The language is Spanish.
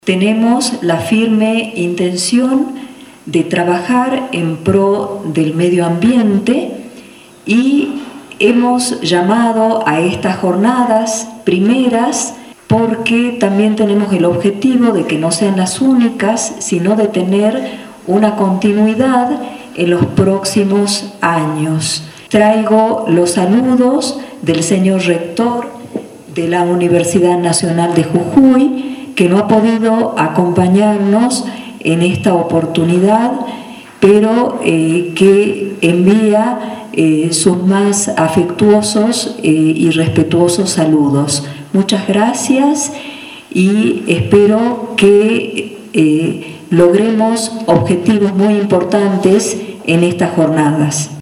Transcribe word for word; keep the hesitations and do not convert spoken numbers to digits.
Tenemos la firme intención de trabajar en pro del medio ambiente y hemos llamado a estas jornadas primeras porque también tenemos el objetivo de que no sean las únicas, sino de tener una continuidad en los próximos años. Traigo los saludos del señor rector de la Universidad Nacional de Jujuy, que no ha podido acompañarnos en esta oportunidad, pero eh, que envía eh, sus más afectuosos eh, y respetuosos saludos. Muchas gracias y espero que eh, logremos objetivos muy importantes en estas jornadas.